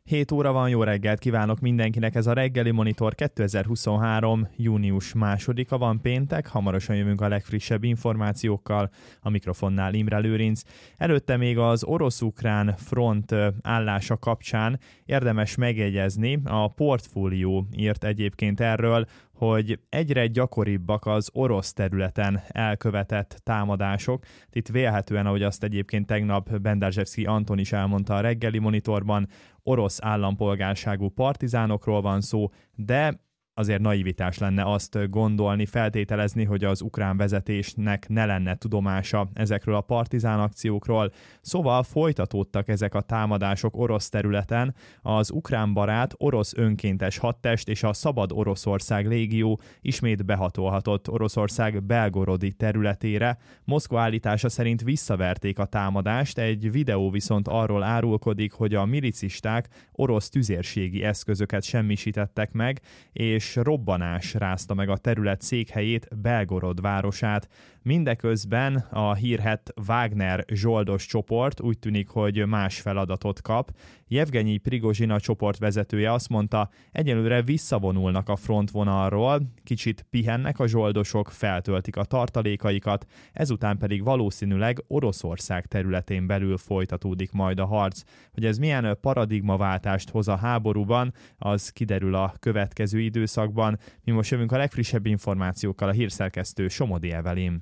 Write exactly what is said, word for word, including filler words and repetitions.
hét óra van, jó reggelt kívánok mindenkinek, ez a Reggeli Monitor kétezer-huszonhárom. június másodika van, péntek, hamarosan jövünk a legfrissebb információkkal, a mikrofonnál Imre Lőrinc. Előtte még az orosz-ukrán front állása kapcsán érdemes megjegyezni, a Portfólió írt egyébként erről, hogy egyre gyakoribbak az orosz területen elkövetett támadások. Itt vélhetően, ahogy azt egyébként tegnap Benderzsevszky Anton is elmondta a Reggeli Monitorban, orosz állampolgárságú partizánokról van szó, de azért naivitás lenne azt gondolni, feltételezni, hogy az ukrán vezetésnek ne lenne tudomása ezekről a partizán akciókról. Szóval folytatódtak ezek a támadások orosz területen. Az ukrán barát orosz önkéntes hadtest és a Szabad Oroszország légió ismét behatolhatott Oroszország belgorodi területére. Moszkva állítása szerint visszaverték a támadást, egy videó viszont arról árulkodik, hogy a milicisták orosz tüzérségi eszközöket semmisítettek meg, és és robbanás rázta meg a terület székhelyét, Belgorod városát. Mindeközben a hírhedt Wagner zsoldos csoport úgy tűnik, hogy más feladatot kap. Jevgenyi Prigozsin, a csoport vezetője azt mondta, egyelőre visszavonulnak a frontvonalról, kicsit pihennek a zsoldosok, feltöltik a tartalékaikat, ezután pedig valószínűleg Oroszország területén belül folytatódik majd a harc. Hogy ez milyen paradigmaváltást hoz a háborúban, az kiderül a következő időszakban. Mi most jövünk a legfrissebb információkkal, a hírszerkesztő Somodi Evelin.